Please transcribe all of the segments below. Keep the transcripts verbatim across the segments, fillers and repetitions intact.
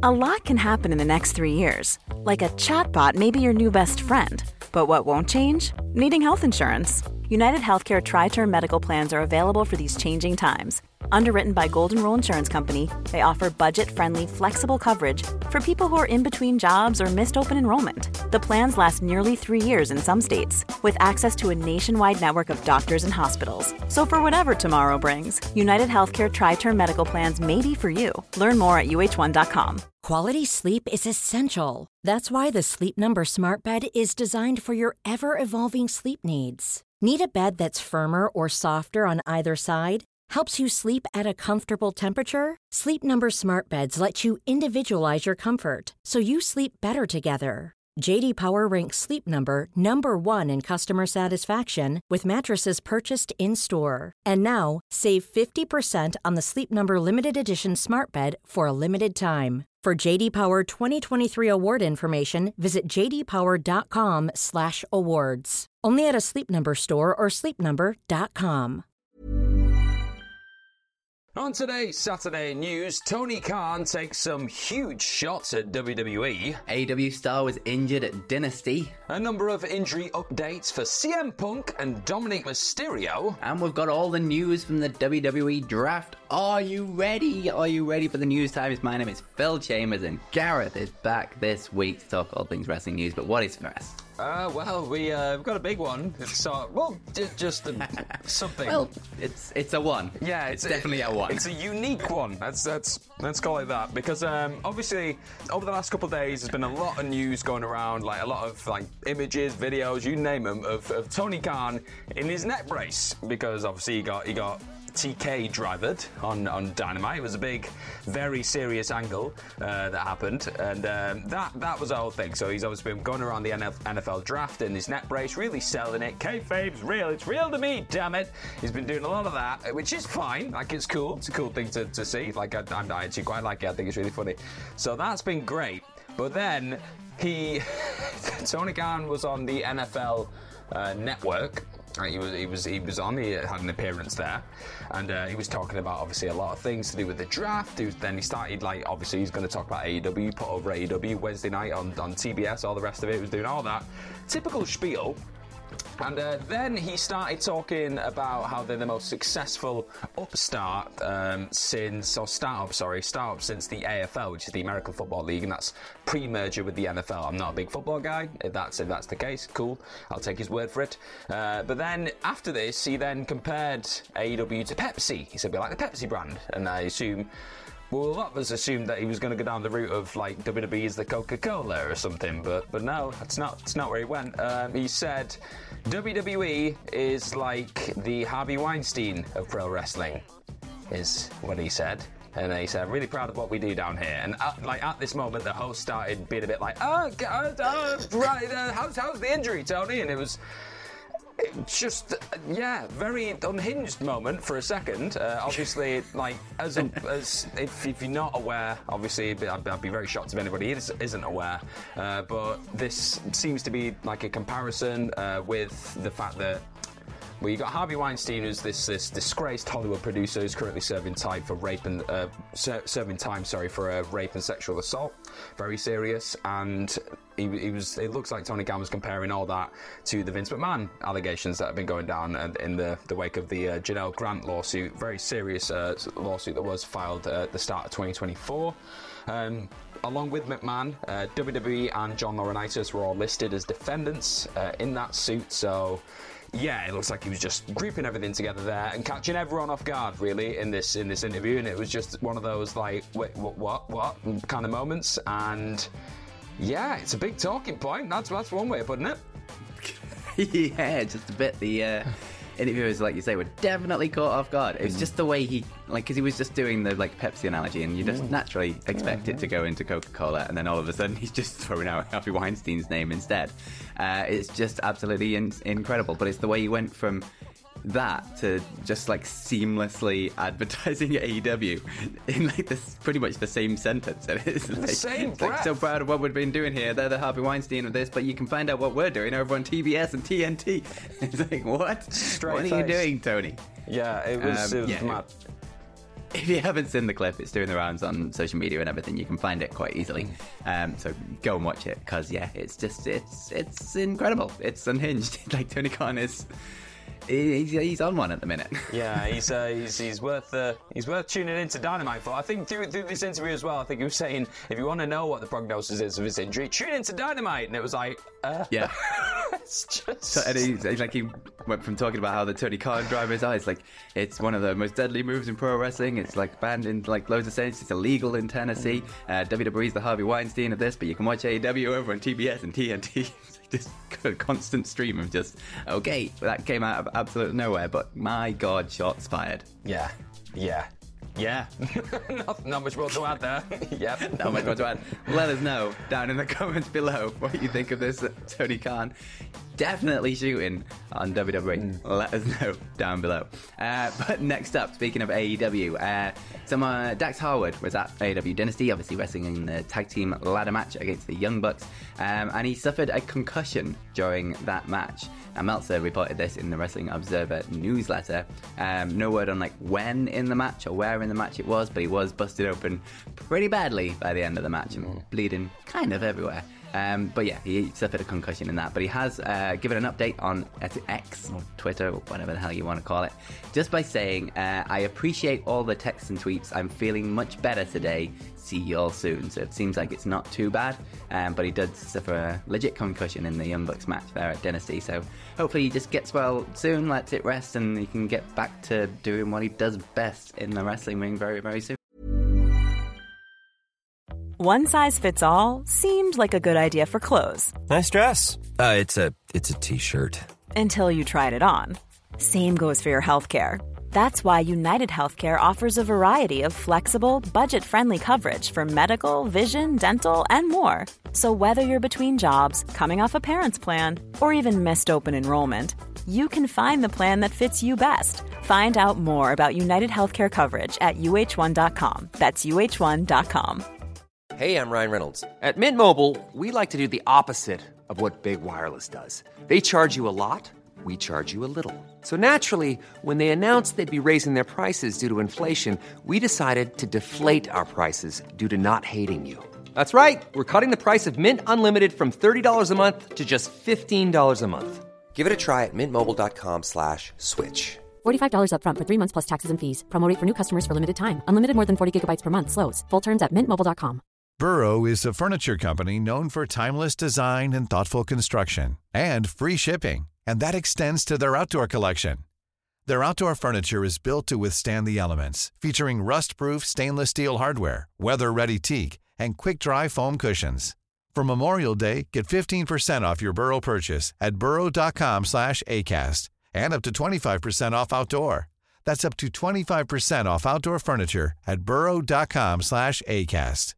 A lot can happen in the next three years. Like a chatbot may be your new best friend. But what won't change? Needing health insurance. United Healthcare Tri-Term Medical Plans are available for these changing times. Underwritten by Golden Rule Insurance Company, they offer budget-friendly, flexible coverage for people who are in between jobs or missed open enrollment. The plans last nearly three years in some states, with access to a nationwide network of doctors and hospitals. So for whatever tomorrow brings, United Healthcare Tri-Term Medical Plans may be for you. Learn more at U H one dot com. Quality sleep is essential. That's why the Sleep Number Smart Bed is designed for your ever-evolving sleep needs. Need a bed that's firmer or softer on either side? Helps you sleep at a comfortable temperature? Sleep Number Smart Beds let you individualize your comfort, so you sleep better together. J D Power ranks Sleep Number number one in customer satisfaction with mattresses purchased in-store. And now, save fifty percent on the Sleep Number Limited Edition Smart Bed for a limited time. For J D Power twenty twenty-three award information, visit j d power dot com slash awards. Only at a Sleep Number store or sleep number dot com. On today's Saturday news, Tony Khan takes some huge shots at W W E. A E W star was injured at Dynasty. A number of injury updates for C M Punk and Dominic Mysterio. And we've got all the news from the W W E draft. Are you ready? Are you ready for the news times? My name is Phil Chambers and Gareth is back this week to talk all things wrestling news. But what is first? Uh, well, we, uh, we've got a big one. It's, uh, well, j- just a, something. Well, it's it's a one. Yeah, it's, it's definitely a, a one. It's a unique one. That's that's let's call it that. Because um, obviously, over the last couple of days, there's been a lot of news going around, like a lot of like images, videos, you name them, of, of Tony Khan in his neck brace. Because obviously he got he got. T K drivered on, on Dynamite. It was a big, very serious angle uh, that happened, and um, that that was the whole thing. So he's obviously been going around the N F L draft in his neck brace, really selling it. Kayfabe's real. It's real to me, damn it. He's been doing a lot of that, which is fine. Like, it's cool. It's a cool thing to, to see. Like, I, I actually quite like it. I think it's really funny. So that's been great. But then he, Tony Khan was on the N F L uh, network. He was he was he was on. He had an appearance there, and uh, he was talking about obviously a lot of things to do with the draft. He was, then he started like obviously he's going to talk about A E W, put over A E W Wednesday night on on T B S, all the rest of it. He was doing all that typical spiel. And uh, then he started talking about how they're the most successful upstart um, since, or startup, sorry, startup since the A F L, which is the American Football League, and that's pre-merger with the N F L. I'm not a big football guy. If that's if that's the case, cool. I'll take his word for it. Uh, but then after this, he then compared A E W to Pepsi. He said, "Be like the Pepsi brand," and I assume. Well, a lot of us assumed that he was going to go down the route of like W W E is the Coca-Cola or something, but but no, that's not that's not where he went. Um, he said W W E is like the Harvey Weinstein of pro wrestling, is what he said. And he said, "I'm really proud of what we do down here." And at, like at this moment, the host started being a bit like, "Oh, uh, uh, right, uh, how's how's the injury, Tony?" And it was. It's just, yeah, very unhinged moment for a second. Uh, obviously, like, as, a, as if, if you're not aware, obviously, I'd, I'd be very shocked if anybody is, isn't aware. Uh, but this seems to be like a comparison uh, with the fact that. Well, you got Harvey Weinstein, who's this this disgraced Hollywood producer who's currently serving time for rape and uh, ser- serving time, sorry, for uh, rape and sexual assault, very serious. And he, he was. It looks like Tony Khan was comparing all that to the Vince McMahon allegations that have been going down in the the wake of the uh, Janelle Grant lawsuit, very serious uh, lawsuit that was filed uh, at the start of twenty twenty-four. Um, Along with McMahon, uh, W W E and John Laurinaitis were all listed as defendants uh, in that suit. So. Yeah, it looks like he was just grouping everything together there and catching everyone off guard, really, in this in this interview. And it was just one of those, like, wait, what, what, what kind of moments. And, yeah, it's a big talking point. That's, that's one way of putting it. Yeah, just a bit. The uh, interviewers, like you say, were definitely caught off guard. It was just the way he, like, because he was just doing the, like, Pepsi analogy, and you just naturally expect it to go into Coca-Cola, and then all of a sudden he's just throwing out Harvey Weinstein's name instead. Uh, it's just absolutely in- incredible. But it's the way he went from that to just like seamlessly advertising A E W in like this pretty much the same sentence. And it's like, same it's like, so proud of what we've been doing here. They're the Harvey Weinstein of this, but you can find out what we're doing over on T B S and T N T. It's like, what? Straight what face. are you doing, Tony? Yeah, it was, Um, it was yeah, mad. if you haven't seen the clip, it's doing the rounds on social media and everything. You can find it quite easily. Um, so go and watch it, because yeah, it's just it's it's incredible. It's unhinged. Like Tony Khan is. He's, he's on one at the minute. Yeah, he's uh, he's he's worth uh, he's worth tuning into Dynamite for. I think through through this interview as well, I think he was saying, if you want to know what the prognosis is of his injury, tune into Dynamite, and it was like, uh, yeah, it's just so, and he's, like he went from talking about how the Tony Khan driver his eyes, like it's one of the most deadly moves in pro wrestling. It's like banned in like loads of states. It's illegal in Tennessee. Uh, W W E's the Harvey Weinstein of this, but you can watch A E W over on T B S and T N T. Just a constant stream of just, okay, that came out of absolute nowhere, but my God, shots fired. Yeah, yeah, yeah. not, not much more to add there. Yep. Not much more to add. Let us know down in the comments below what you think of this uh, Tony Khan. Definitely shooting on W W E. Mm. Let us know down below. Uh, but next up, speaking of A E W, uh, some uh, Dax Harwood was at A E W Dynasty, obviously wrestling in the tag team ladder match against the Young Bucks, um, and he suffered a concussion during that match. And Meltzer reported this in the Wrestling Observer newsletter. Um, no word on like when in the match or where in the match it was, but he was busted open pretty badly by the end of the match and mm. bleeding kind of everywhere. Um, but yeah, he suffered a concussion in that. But he has uh, given an update on X or Twitter, or whatever the hell you want to call it, just by saying, uh, I appreciate all the texts and tweets. I'm feeling much better today. See you all soon. So it seems like it's not too bad. Um, but he did suffer a legit concussion in the Young Bucks match there at Dynasty. So hopefully he just gets well soon, lets it rest, and he can get back to doing what he does best in the wrestling ring very, very soon. One size fits all seemed like a good idea for clothes. Nice dress. Uh, it's a it's a t-shirt. Until you tried it on. Same goes for your healthcare. That's why United Healthcare offers a variety of flexible, budget-friendly coverage for medical, vision, dental, and more. So whether you're between jobs, coming off a parent's plan, or even missed open enrollment, you can find the plan that fits you best. Find out more about United Healthcare coverage at U H one dot com. That's U H one dot com. Hey, I'm Ryan Reynolds. At Mint Mobile, we like to do the opposite of what Big Wireless does. They charge you a lot, we charge you a little. So naturally, when they announced they'd be raising their prices due to inflation, we decided to deflate our prices due to not hating you. That's right. We're cutting the price of Mint Unlimited from thirty dollars a month to just fifteen dollars a month. Give it a try at mintmobile.com slash switch. forty-five dollars up front for three months plus taxes and fees. Promo rate for new customers for limited time. Unlimited more than forty gigabytes per month. Slows full terms at mint mobile dot com. Burrow is a furniture company known for timeless design and thoughtful construction, and free shipping, and that extends to their outdoor collection. Their outdoor furniture is built to withstand the elements, featuring rust-proof stainless steel hardware, weather-ready teak, and quick-dry foam cushions. For Memorial Day, get fifteen percent off your Burrow purchase at burrow.com slash ACAST and up to twenty-five percent off outdoor. That's up to twenty-five percent off outdoor furniture at burrow.com slash ACAST.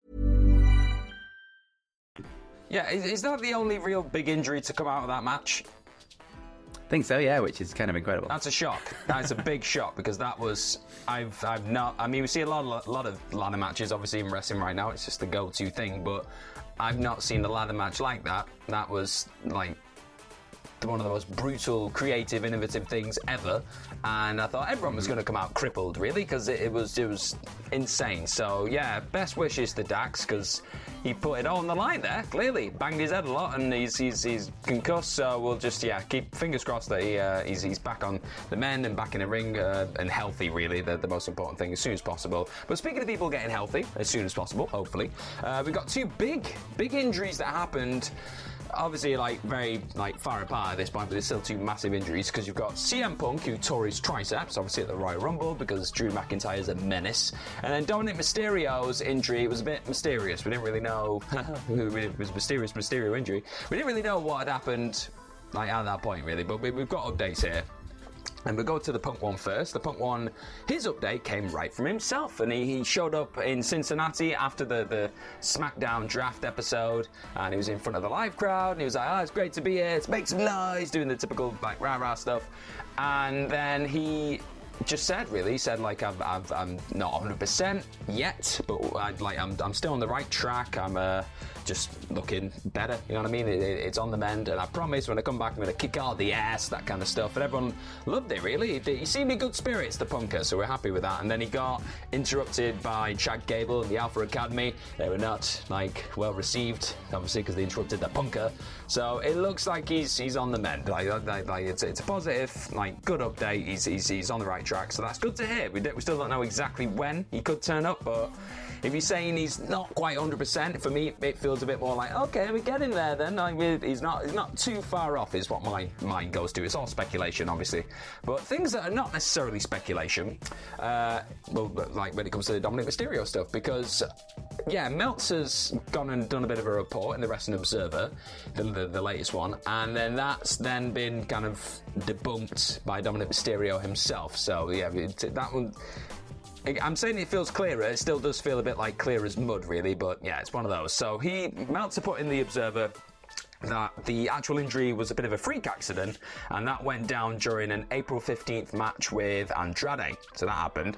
Yeah, is, is that the only real big injury to come out of that match? I think so, yeah, which is kind of incredible. That's a shock. That's a big shock, because that was I've I've not. I mean, we see a lot of a lot of ladder matches, obviously in wrestling right now. It's just the go-to thing, but I've not seen a ladder match like that. That was like one of the most brutal, creative, innovative things ever, and I thought everyone was going to come out crippled, really, because it, it was it was insane. So yeah, best wishes to Dax, because he put it all on the line there. Clearly, banged his head a lot, and he's he's, he's concussed. So we'll just yeah keep fingers crossed that he uh, he's he's back on the mend and back in the ring uh, and healthy. Really, the, the most important thing, as soon as possible. But speaking of people getting healthy as soon as possible, hopefully, uh, we've got two big big injuries that happened. Obviously, like very like far apart at this point, but there's still two massive injuries, because you've got C M Punk, who tore his triceps, obviously at the Royal Rumble, because Drew McIntyre is a menace, and then Dominic Mysterio's injury was a bit mysterious. We didn't really know it was a mysterious Mysterio injury. We didn't really know what had happened like at that point, really, but we, we've got updates here. And we'll go to the Punk one first. The Punk one, his update came right from himself, and he, he showed up in Cincinnati after the, the SmackDown draft episode, and he was in front of the live crowd, and he was like, oh, it's great to be here, let's make some noise, doing the typical like rah-rah stuff. And then he just said, really, he said, like, I've, I've, I'm not one hundred percent yet, but I, like, I'm, I'm still on the right track. I'm uh, just looking better, you know what I mean? It, it, it's on the mend, and I promise when I come back, I'm going to kick out the ass, that kind of stuff. And everyone loved it, really. He, he seemed in good spirits, the punker, so we're happy with that. And then he got interrupted by Chad Gable and the Alpha Academy. They were not, like, well received, obviously, because they interrupted the punker. So it looks like he's he's on the mend. Like, like, like it's, it's a positive, like, good update. He's, he's, he's on the right track, so that's good to hear. We, we still don't know exactly when he could turn up, but if you're saying he's not quite one hundred percent, for me it feels a bit more like, okay, we're getting there then. I mean, he's not he's not too far off is what my mind goes to. It's all speculation, obviously. But things that are not necessarily speculation, uh, well, like when it comes to the Dominic Mysterio stuff, because, yeah, Meltzer's gone and done a bit of a report in the Wrestling Observer, the, the, the latest one, and then that's then been kind of debunked by Dominic Mysterio himself. So, yeah, that one... I'm saying it feels clearer. It still does feel a bit like clear as mud, really, but yeah, it's one of those. So he, Meltzer put in the Observer that the actual injury was a bit of a freak accident, and that went down during an April fifteenth match with Andrade. So that happened.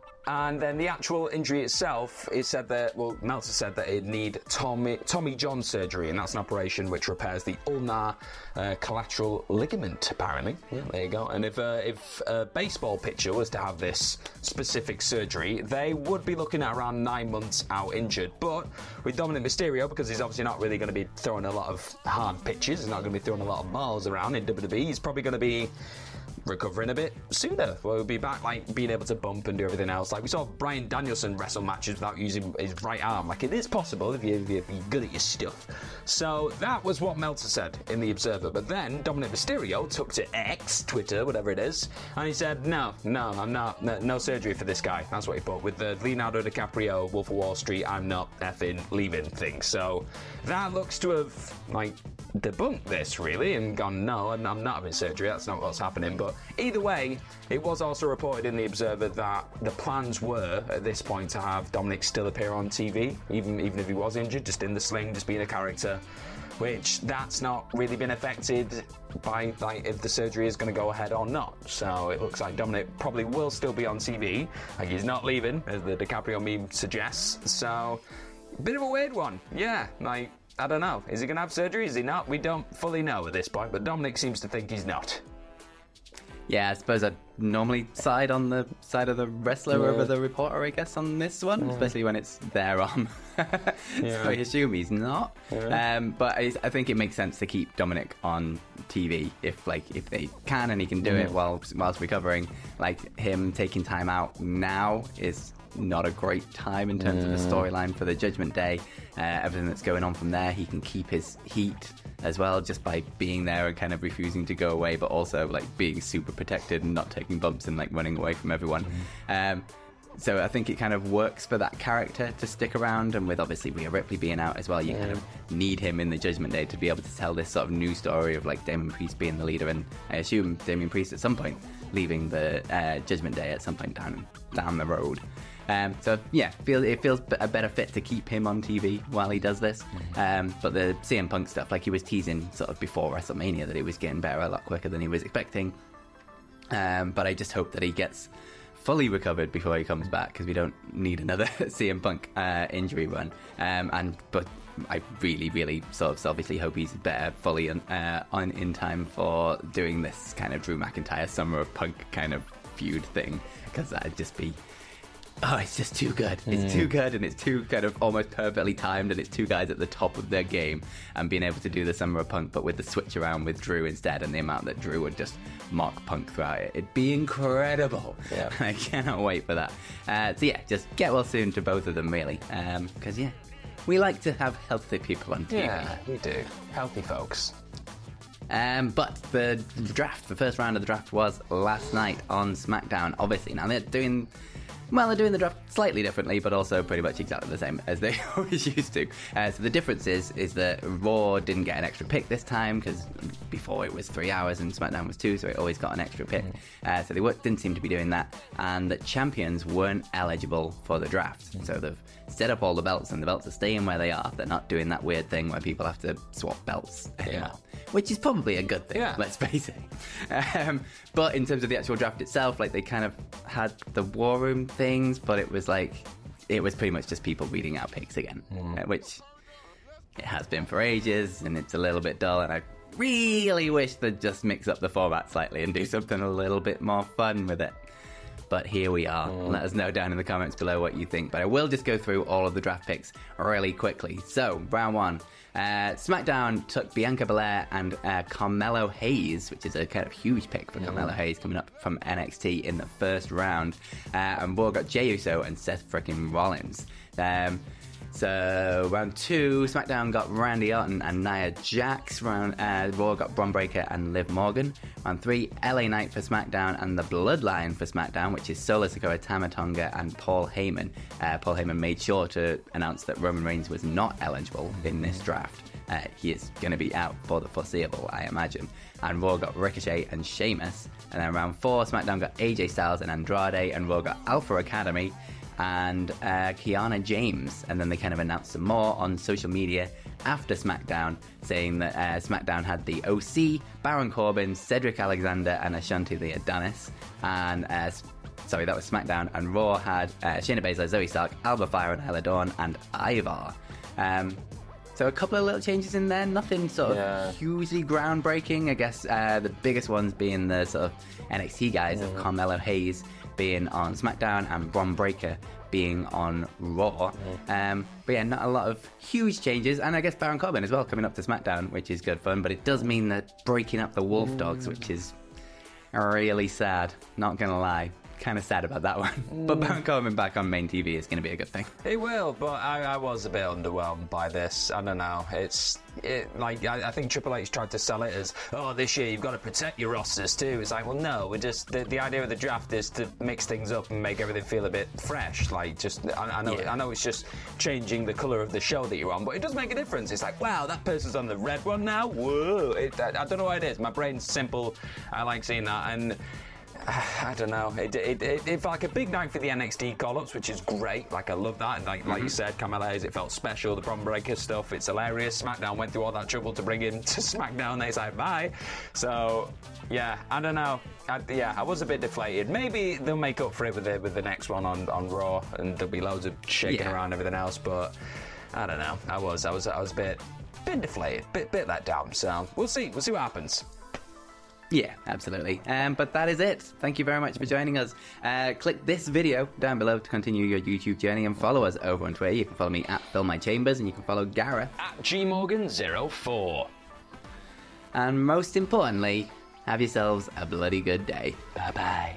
And then the actual injury itself, it said that, well, Meltzer said that it'd need Tommy, Tommy John surgery, and that's an operation which repairs the ulnar uh, collateral ligament, apparently. Yeah, there you go. And if, uh, if a baseball pitcher was to have this specific surgery, they would be looking at around nine months out injured. But with Dominic Mysterio, because he's obviously not really going to be throwing a lot of hard pitches, he's not going to be throwing a lot of balls around in W W E, he's probably going to be recovering a bit sooner. We'll be back, like, being able to bump and do everything else. Like, we saw Bryan Danielson wrestle matches without using his right arm. Like, it is possible if, you, if you're good at your stuff. So that was what Meltzer said in the Observer. But then Dominic Mysterio took to X, Twitter, whatever it is, and he said, no, no, I'm not, no, no surgery for this guy. That's what he put. With the Leonardo DiCaprio, Wolf of Wall Street, I'm not effing leaving thing. So that looks to have, like, debunked this, really, and gone, no, I'm not having surgery. That's not what's happening. But either way, it was also reported in the Observer that the plans were, at this point, to have Dominic still appear on T V, even even if he was injured, just in the sling, just being a character, which that's not really been affected by, like, if the surgery is going to go ahead or not. So it looks like Dominic probably will still be on T V, like he's not leaving, as the DiCaprio meme suggests. So, bit of a weird one. Yeah, like, I don't know. Is he going to have surgery? Is he not? We don't fully know at this point, but Dominic seems to think he's not. Yeah, I suppose I'd normally side on the side of the wrestler yeah. over the reporter, I guess, on this one, yeah. especially when it's their arm. yeah. So I assume he's not. Yeah. Um, but I, I think it makes sense to keep Dominic on T V if, like, if they can and he can do yeah. it while whilst recovering. Like, him taking time out now is not a great time in terms yeah. of the storyline for the Judgment Day. Uh, everything that's going on from there, he can keep his heat as well, just by being there and kind of refusing to go away, but also, like, being super protected and not taking bumps and, like, running away from everyone. Mm-hmm. Um, so I think it kind of works for that character to stick around, and with obviously Rhea Ripley being out as well, you yeah. kind of need him in the Judgment Day to be able to tell this sort of new story of, like, Damian Priest being the leader, and I assume Damian Priest at some point leaving the uh, Judgment Day at some point down down the road. Um, so yeah, feel, it feels a better fit to keep him on T V while he does this. Um, but the C M Punk stuff, like, he was teasing sort of before WrestleMania that he was getting better a lot quicker than he was expecting. Um, but I just hope that he gets fully recovered before he comes back, because we don't need another C M Punk uh, injury run. Um, and but I really, really sort of obviously hope he's better fully on, uh, on in time for doing this kind of Drew McIntyre Summer of Punk kind of feud thing, because that'd just be... Oh, it's just too good. It's mm. too good, and it's too kind of almost perfectly timed, and it's two guys at the top of their game, and being able to do the Summer of Punk, but with the switch around with Drew instead, and the amount that Drew would just mock Punk throughout it. It'd be incredible. Yeah. I cannot wait for that. Uh, so yeah, just get well soon to both of them, really. Because, um, yeah, we like to have healthy people on T V. Yeah, we do. Healthy folks. Um, but the draft, the first round of the draft was last night on SmackDown, obviously. Now they're doing... Well, they're doing the draft slightly differently, but also pretty much exactly the same as they always used to. Uh, so the difference is is that Raw didn't get an extra pick this time, because before it was three hours and SmackDown was two, so it always got an extra pick. Uh, so they w- didn't seem to be doing that, and that champions weren't eligible for the draft. So they've set up all the belts, and the belts are staying where they are. They're not doing that weird thing where people have to swap belts anymore, yeah. which is probably a good thing, Yeah. let's face it. Um, but in terms of the actual draft itself, like they kind of had the war room things, but it was like, it was pretty much just people reading out picks again, Mm. uh, which it has been for ages, and it's a little bit dull, and I really wish they'd just mix up the format slightly and do something a little bit more fun with it. But here we are. Mm. Let us know down in the comments below what you think. But I will just go through all of the draft picks really quickly. So, round one. Uh, SmackDown took Bianca Belair and uh, Carmelo Hayes, which is a kind of huge pick for Carmelo Hayes coming up from N X T in the first round. Uh, and Raw got Jey Uso and Seth frickin' Rollins. Um... So, round two, SmackDown got Randy Orton and Nia Jax. Round uh, Raw got Bron Breakker and Liv Morgan. Round three, L A Knight for SmackDown and the Bloodline for SmackDown, which is Solo Sikoa, Tama Tonga, and Paul Heyman. Uh, Paul Heyman made sure to announce that Roman Reigns was not eligible in this draft. Uh, he is going to be out for the foreseeable, I imagine. And Raw got Ricochet and Sheamus. And then round four, SmackDown got A J Styles and Andrade, and Raw got Alpha Academy and uh, Kiana James. And then they kind of announced some more on social media after SmackDown, saying that uh, SmackDown had the O C, Baron Corbin, Cedric Alexander, and Ashanti the Adonis. And uh, sorry, that was SmackDown. And Raw had uh, Shayna Baszler, Zoe Stark, Alba Fyre, and Isla Dawn, and Ivar. Um, so a couple of little changes in there, nothing sort of Yeah. hugely groundbreaking. I guess uh, the biggest ones being the sort of N X T guys of Carmelo Hayes being on SmackDown and Bron Breakker being on Raw. Um, but yeah, not a lot of huge changes. And I guess Baron Corbin as well coming up to SmackDown, which is good fun. But it does mean that breaking up the Wolf Dogs, which is really sad. Not going to lie. Kind of sad about that one. But Baron Corbin back on main T V is going to be a good thing. It will, but I, I was a bit underwhelmed by this. I don't know. It's it, like I, I think Triple H tried to sell it as, oh, this year you've got to protect your rosters too. It's like, well, no, we're just the, the idea of the draft is to mix things up and make everything feel a bit fresh. Like, just I, I know, Yeah. I know it's just changing the color of the show that you're on, but it does make a difference. It's like, wow, that person's on the red one now. Whoa! It, I, I don't know what it is. My brain's simple. I like seeing that and. I don't know. It, it, it, it felt like a big night for the N X T call-ups, which is great. Like, I love that. And like, like you said, Carmelo Hayes, it felt special. The Bron Breakker stuff, it's hilarious. SmackDown went through all that trouble to bring him to SmackDown. They said bye. So, yeah, I don't know. I, yeah, I was a bit deflated. Maybe they'll make up for it with the, with the next one on, on Raw, and there'll be loads of shaking Yeah. around and everything else. But I don't know. I was, I was, I was a bit, bit deflated, bit, bit let down. So we'll see. We'll see what happens. Yeah, absolutely. Um, but that is it. Thank you very much for joining us. Uh, click this video down below to continue your YouTube journey and follow us over on Twitter. You can follow me at Phil My Chambers and you can follow Gareth. At G Morgan zero four. And most importantly, have yourselves a bloody good day. Bye-bye.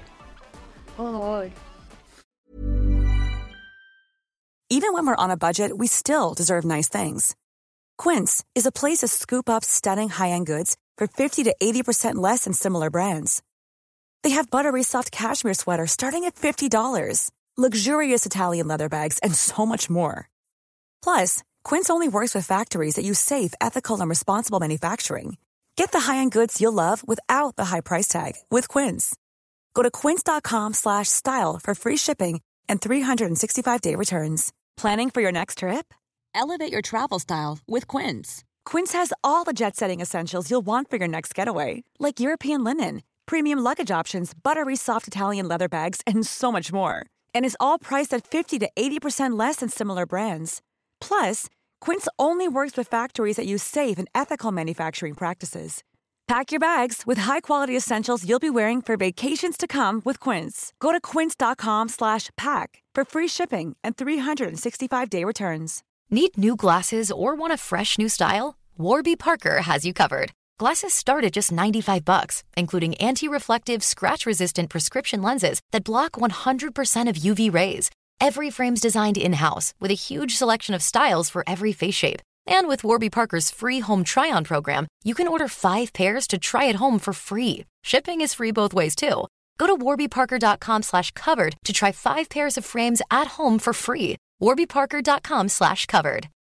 Even when we're on a budget, we still deserve nice things. Quince is a place to scoop up stunning high-end goods for fifty to eighty percent less than similar brands. They have buttery soft cashmere sweaters starting at fifty dollars, luxurious Italian leather bags, and so much more. Plus, Quince only works with factories that use safe, ethical, and responsible manufacturing. Get the high-end goods you'll love without the high price tag with Quince. Go to quince.com slash style for free shipping and three sixty-five day returns. Planning for your next trip? Elevate your travel style with Quince. Quince has all the jet-setting essentials you'll want for your next getaway, like European linen, premium luggage options, buttery soft Italian leather bags, and so much more. And is all priced at fifty to eighty percent less than similar brands. Plus, Quince only works with factories that use safe and ethical manufacturing practices. Pack your bags with high-quality essentials you'll be wearing for vacations to come with Quince. Go to quince.com slash pack for free shipping and three sixty-five day returns. Need new glasses or want a fresh new style? Warby Parker has you covered. Glasses start at just ninety-five bucks, including anti-reflective, scratch-resistant prescription lenses that block one hundred percent of U V rays. Every frame's designed in-house with a huge selection of styles for every face shape. And with Warby Parker's free home try-on program, you can order five pairs to try at home for free. Shipping is free both ways, too. Go to warbyparker.com slash covered to try five pairs of frames at home for free. warbyparker.com slash covered.